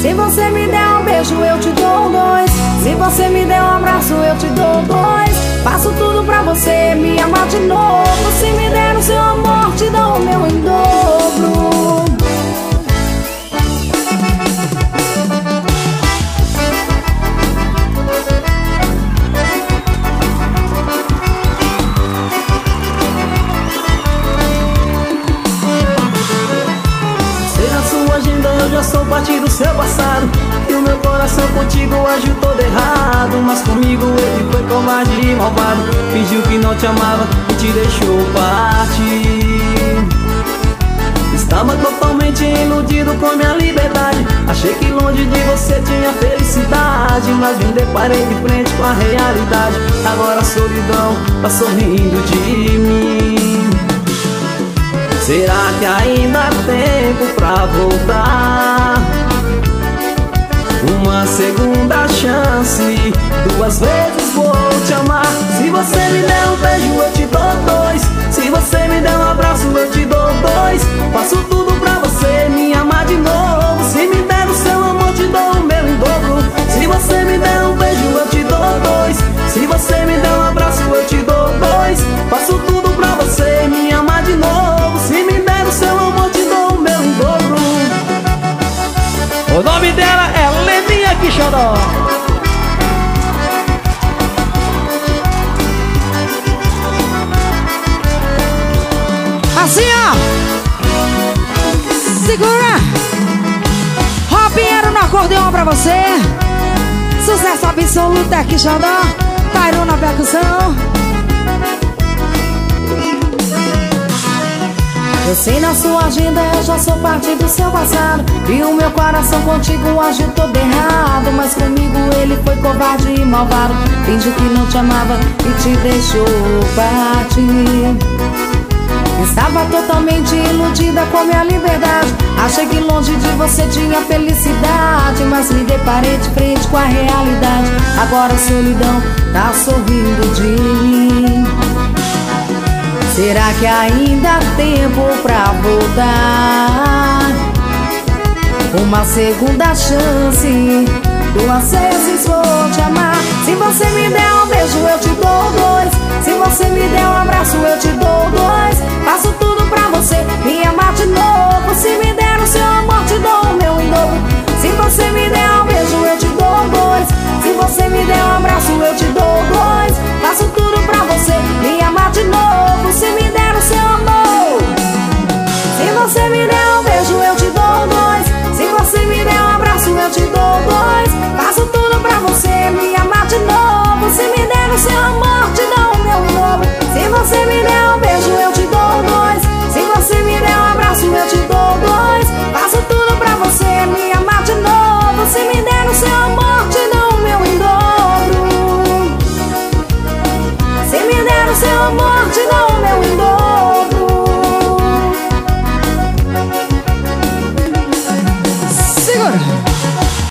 Se você me der um beijo, eu te dou dois. Se você me der um abraço, eu te dou dois. Faço tudo pra você me amar de novo. Se me der o seu amor, te dou o meu em dobro. Eu já sou parte do seu passado, e o meu coração contigo agiu todo errado. Mas comigo ele foi covarde e malvado, fingiu que não te amava e te deixou partir. Estava totalmente iludido com minha liberdade, achei que longe de você tinha felicidade. Mas me deparei de frente com a realidade, agora a solidão tá sorrindo de mim. Será que ainda há tempo pra voltar? Uma segunda chance, duas vezes vou te amar. Se você me der um beijo, eu te dou dois. Se você me der um abraço, eu te dou dois. Faço tudo pra você me amar de novo. Se me der o seu amor, te dou o meu em dobro. Se você me der um beijo, eu te dou dois. Se você me der um abraço, eu te dou dois. Faço tudo pra você me amar de novo. Se me der o seu amor, te dou o meu em dobro. O nome dela é Leninha Quixodó. Assim, ó. Segura. Robinho no acordeão pra você. Sucesso absoluto é Quixodó. Tairo na percussão. Eu sei na sua agenda, eu já sou parte do seu passado, e o meu coração contigo agiu todo errado. Mas comigo ele foi covarde e malvado, fingiu que não te amava e te deixou partir. Estava totalmente iludida com minha liberdade, achei que longe de você tinha felicidade. Mas me deparei de frente com a realidade, agora a solidão tá sorrindo de mim. Será que ainda há tempo pra voltar? Uma segunda chance, duas vezes vou te amar. Se você me der um beijo, eu te dou dois. Se você me der um abraço, eu te dou dois. Faço tudo pra você me amar de novo. Se me der o seu amor, te dou